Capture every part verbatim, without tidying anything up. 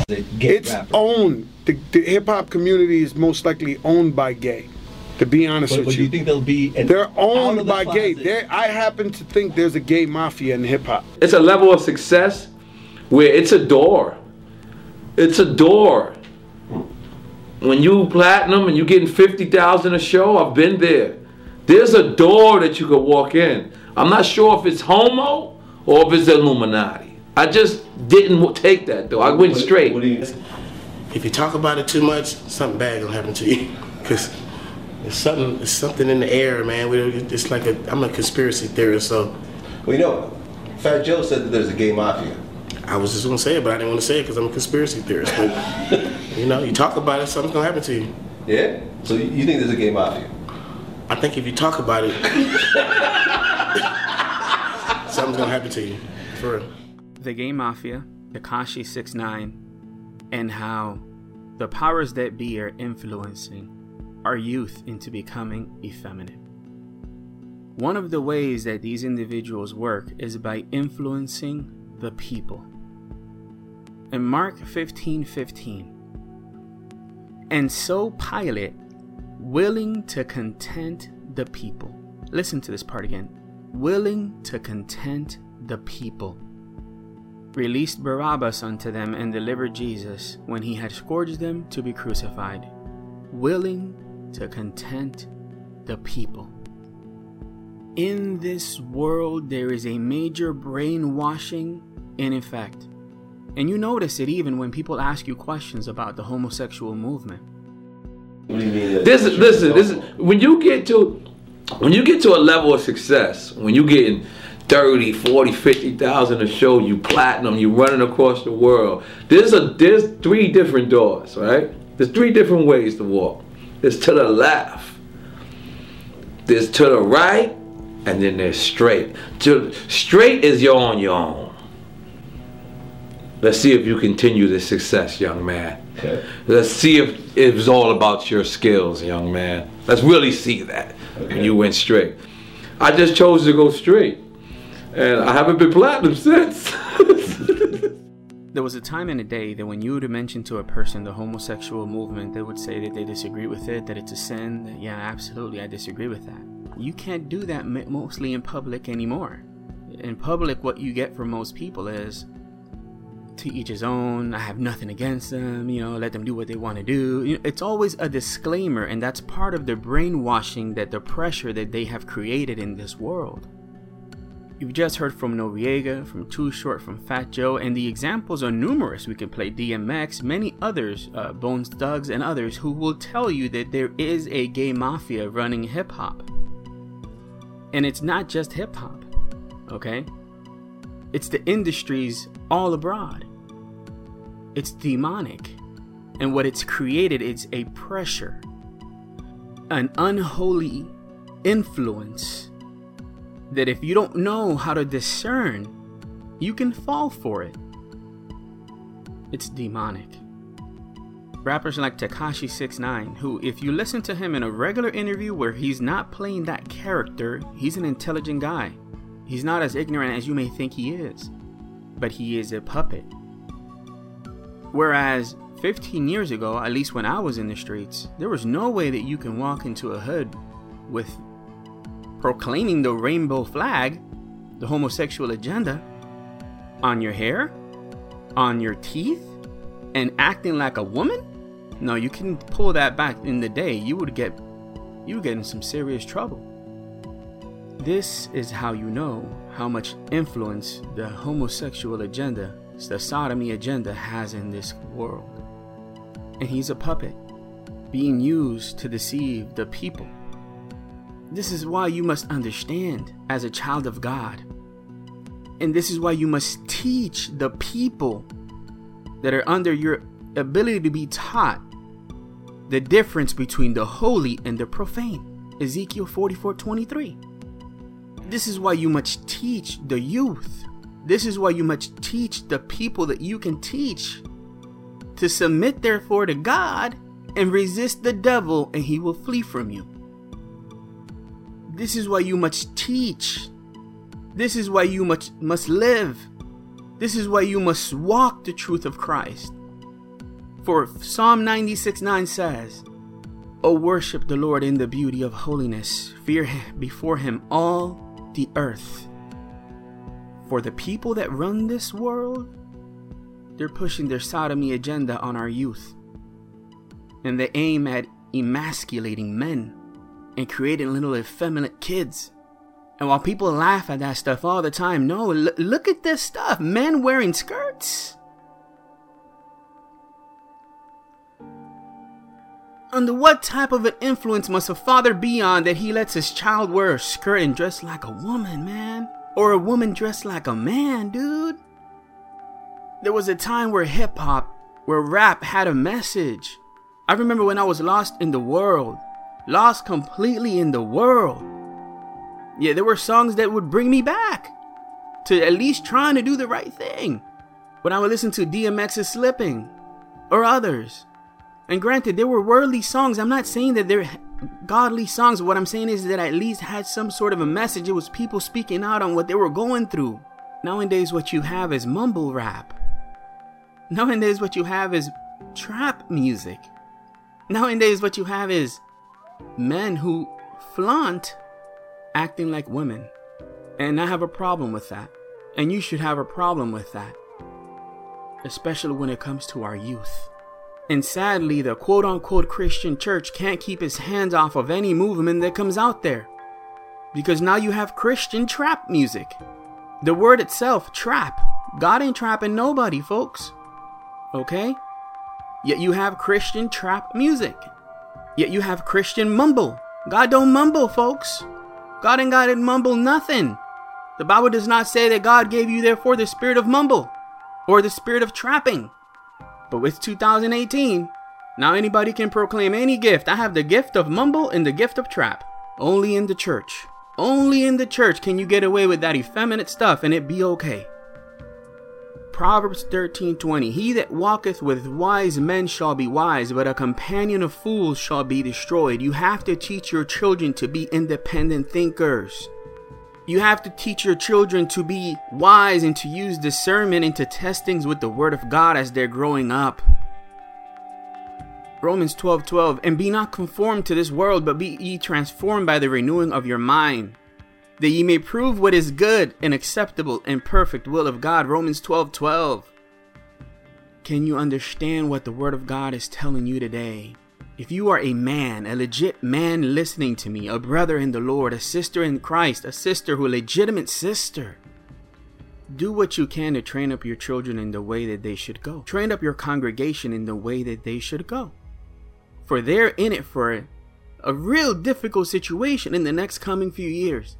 Gay it's rapper. owned. The, the hip hop community is most likely owned by gay. To be honest But, with but you, you think they'll be? An, they're out owned of the by gay. closet? There, I happen to think there's a gay mafia in hip hop. It's a level of success where it's a door. It's a door. When you platinum and you getting fifty thousand a show, I've been there. There's a door that you could walk in. I'm not sure if it's homo or if it's Illuminati. I just didn't take that though. I went What- straight. What do you? If you talk about it too much, something bad gonna happen to you. Cause it's something, it's something in the air, man. We, it's like a, I'm a conspiracy theorist, so Well, you know, Fat Joe said that there's a gay mafia. I was just gonna say it, but I didn't want to say it because I'm a conspiracy theorist. But you know, you talk about it, something's gonna happen to you. Yeah. So you you think there's a gay mafia? I think if you talk about it, something's gonna happen to you. For real. The Gay Mafia, Tekashi six nine, and how the powers that be are influencing our youth into becoming effeminate. One of the ways that these individuals work is by influencing the people. In Mark fifteen fifteen, and so Pilate, willing to content the people. Listen to this part again. Willing to content the people, released Barabbas unto them and delivered Jesus when he had scourged them to be crucified. Willing to content the people. In this world, there is a major brainwashing in effect. And you notice it even when people ask you questions about the homosexual movement. What do you mean? This is listen. This is when you get to when you get to a level of success. When you getting thirty, forty, fifty thousand a show, you platinum, you running across the world. There's a there's three different doors, right? There's three different ways to walk. There's to the left. There's to the right, and then there's straight. To straight is you're on your own. Let's see if you continue this success, young man. Okay. Let's see if it's all about your skills, young man. Let's really see that Okay. when you went straight. I just chose to go straight, and I haven't been platinum since. There was a time in a day that when you would mention to a person the homosexual movement, they would say that they disagree with it, that it's a sin. That, yeah, absolutely, I disagree with that. You can't do that m- mostly in public anymore. In public, what you get from most people is, to each his own, I have nothing against them, you know, let them do what they want to do. You know, it's always a disclaimer, and that's part of the brainwashing, that the pressure that they have created in this world. You've just heard from Noriega, from Too Short, from Fat Joe, and the examples are numerous. We can play D M X, many others, uh, Bones Thugs, and others who will tell you that there is a gay mafia running hip-hop. And it's not just hip-hop, okay? It's the industries all abroad. It's demonic. And what it's created is a pressure, an unholy influence that if you don't know how to discern, you can fall for it. It's demonic. Rappers like Tekashi six nine, who, if you listen to him in a regular interview where he's not playing that character, he's an intelligent guy. He's not as ignorant as you may think he is, but he is a puppet. Whereas fifteen years ago, at least when I was in the streets, there was no way that you can walk into a hood with proclaiming the rainbow flag, the homosexual agenda, on your hair, on your teeth, and acting like a woman. No, you can pull that back in the day. You would get, you would get in some serious trouble. This is how you know how much influence the homosexual agenda, the sodomy agenda, has in this world. And he's a puppet being used to deceive the people. This is why you must understand as a child of God. And this is why you must teach the people that are under your ability to be taught the difference between the holy and the profane. Ezekiel forty-four twenty-three. This is why you must teach the youth. This is why you must teach the people that you can teach to submit therefore to God and resist the devil, and he will flee from you. This is why you must teach. This is why you must, must live. This is why you must walk the truth of Christ. For Psalm ninety-six nine says, "O worship the Lord in the beauty of holiness. Fear him before him all the earth." For the people that run this world, they're pushing their sodomy agenda on our youth. And they aim at emasculating men and creating little effeminate kids. And while people laugh at that stuff all the time, no, l- look at this stuff. Men wearing skirts. Under what type of an influence must a father be on that he lets his child wear a skirt and dress like a woman, man? Or a woman dressed like a man, dude? There was a time where hip-hop, where rap had a message. I remember when I was lost in the world. Lost completely in the world. Yeah, there were songs that would bring me back to at least trying to do the right thing. When I would listen to D M X's Slipping or others. And granted, there were worldly songs. I'm not saying that they're godly songs. What I'm saying is that at least had some sort of a message. It was people speaking out on what they were going through. Nowadays, what you have is mumble rap. Nowadays, what you have is trap music. Nowadays, what you have is men who flaunt acting like women. And I have a problem with that. And you should have a problem with that. Especially when it comes to our youth. And sadly, the quote-unquote Christian church can't keep its hands off of any movement that comes out there. Because now you have Christian trap music. The word itself, trap. God ain't trapping nobody, folks. Okay? Yet you have Christian trap music. Yet you have Christian mumble. God don't mumble, folks. God ain't got to mumble nothing. The Bible does not say that God gave you therefore the spirit of mumble or the spirit of trapping. But with two thousand eighteen, now anybody can proclaim any gift. I have the gift of mumble and the gift of trap. Only in the church. Only in the church can you get away with that effeminate stuff and it be okay. Proverbs thirteen twenty. He that walketh with wise men shall be wise, but a companion of fools shall be destroyed. You have to teach your children to be independent thinkers. You have to teach your children to be wise and to use discernment into testings with the word of God as they're growing up. Romans twelve twelve. And be not conformed to this world, but be ye transformed by the renewing of your mind, that ye may prove what is good and acceptable and perfect will of God. Romans twelve twelve. Can you understand what the word of God is telling you today? If you are a man, a legit man listening to me, a brother in the Lord, a sister in Christ, a sister who a legitimate sister, do what you can to train up your children in the way that they should go. Train up your congregation in the way that they should go. For they're in it for a, a real difficult situation in the next coming few years.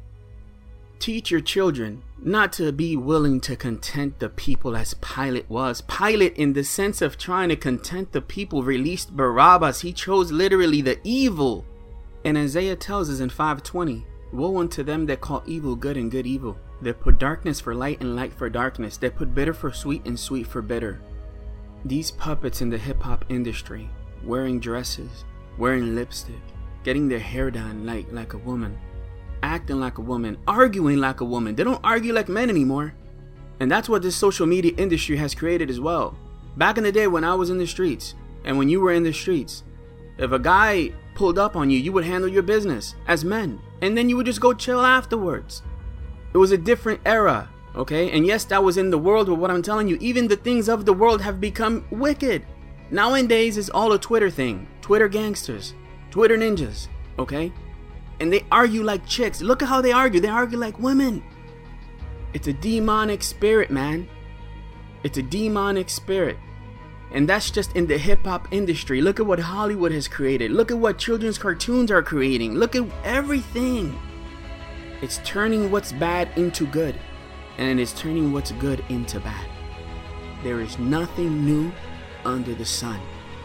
Teach your children not to be willing to content the people as Pilate was. Pilate, in the sense of trying to content the people, released Barabbas. He chose literally the evil. And Isaiah tells us in five twenty, woe unto them that call evil good and good evil, that put darkness for light and light for darkness, that put bitter for sweet and sweet for bitter. These puppets in the hip-hop industry, wearing dresses, wearing lipstick, getting their hair done like, like a woman, acting like a woman, arguing like a woman. They don't argue like men anymore. And that's what this social media industry has created as well. Back in the day when I was in the streets, and when you were in the streets, if a guy pulled up on you, you would handle your business as men. And then you would just go chill afterwards. It was a different era, okay? And yes, that was in the world, but what I'm telling you, even the things of the world have become wicked. Nowadays, it's all a Twitter thing. Twitter gangsters. Twitter ninjas, okay? And they argue like chicks. Look at how they argue. They argue like women. It's a demonic spirit, man. It's a demonic spirit. And that's just in the hip-hop industry. Look at what Hollywood has created. Look at what children's cartoons are creating. Look at everything. It's turning what's bad into good. And it's turning what's good into bad. There is nothing new under the sun.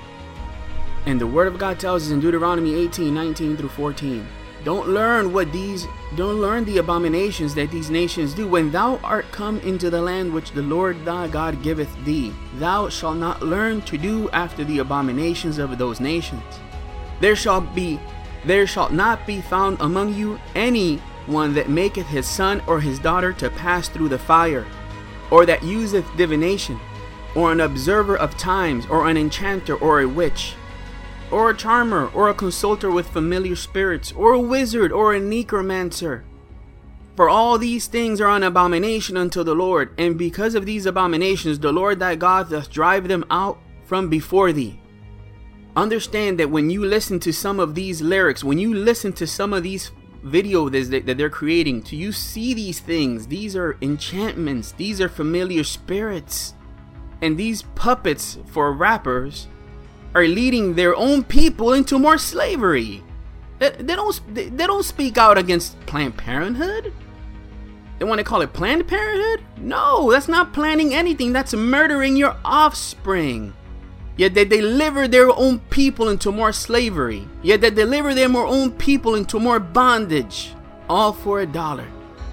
And the word of God tells us in Deuteronomy eighteen nineteen through fourteen. Don't learn what these, don't learn the abominations that these nations do. When thou art come into the land which the Lord thy God giveth thee, thou shalt not learn to do after the abominations of those nations. There shall be, there shall not be found among you any one that maketh his son or his daughter to pass through the fire, or that useth divination, or an observer of times, or an enchanter, or a witch, or a charmer, or a consulter with familiar spirits, or a wizard, or a necromancer. For all these things are an abomination unto the Lord, and because of these abominations the Lord thy God doth drive them out from before thee. Understand that when you listen to some of these lyrics, when you listen to some of these videos that, that they're creating, to you see these things, these are enchantments, these are familiar spirits. And these puppets for rappers are leading their own people into more slavery. They, they don't they, they don't speak out against Planned Parenthood. They want to call it Planned Parenthood? No, that's not planning anything. That's murdering your offspring. Yet they deliver their own people into more slavery. Yet they deliver their own people into more bondage. All for a dollar.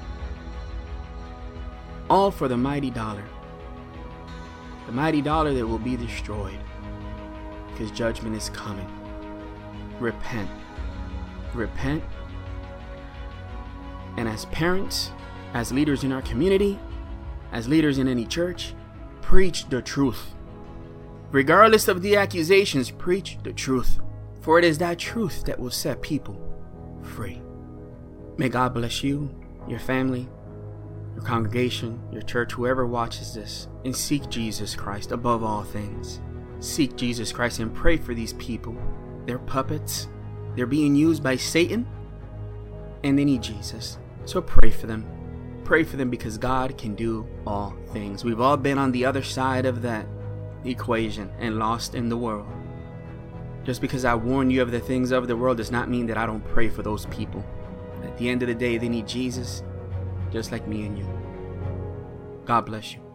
All for the mighty dollar. The mighty dollar that will be destroyed. Because judgment is coming. Repent. Repent. And as parents, as leaders in our community, as leaders in any church, preach the truth. Regardless of the accusations, preach the truth. For it is that truth that will set people free. May God bless you, your family, your congregation, your church, whoever watches this, and seek Jesus Christ above all things. Seek Jesus Christ and pray for these people. They're puppets. They're being used by Satan, and they need Jesus. So pray for them. Pray for them because God can do all things. We've all been on the other side of that equation and lost in the world. Just because I warn you of the things of the world does not mean that I don't pray for those people. At the end of the day, they need Jesus just like me and you. God bless you.